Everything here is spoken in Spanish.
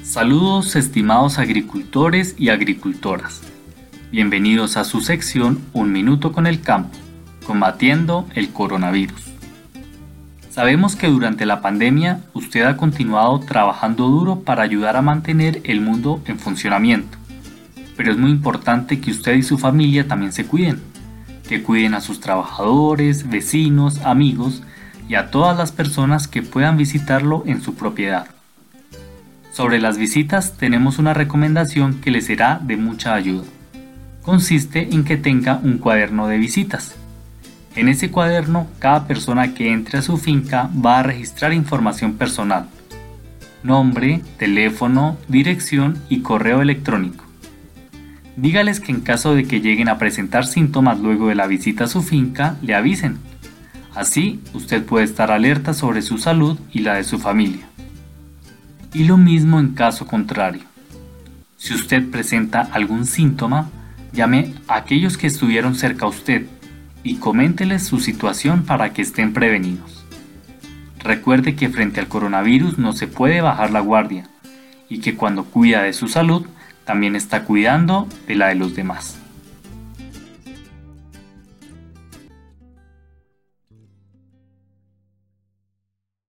Saludos estimados agricultores y agricultoras. Bienvenidos a su sección Un Minuto con el Campo, combatiendo el coronavirus. Sabemos que durante la pandemia usted ha continuado trabajando duro para ayudar a mantener el mundo en funcionamiento. Pero es muy importante que usted y su familia también se cuiden, que cuiden a sus trabajadores, vecinos, amigos y a todas las personas que puedan visitarlo en su propiedad. Sobre las visitas tenemos una recomendación que le será de mucha ayuda. Consiste en que tenga un cuaderno de visitas. En ese cuaderno, cada persona que entre a su finca va a registrar información personal: nombre, teléfono, dirección y correo electrónico. Dígales que en caso de que lleguen a presentar síntomas luego de la visita a su finca, le avisen. Así, usted puede estar alerta sobre su salud y la de su familia. Y lo mismo en caso contrario. Si usted presenta algún síntoma, llame a aquellos que estuvieron cerca a usted y coménteles su situación para que estén prevenidos. Recuerde que frente al coronavirus no se puede bajar la guardia y que cuando cuida de su salud, también está cuidando de la de los demás.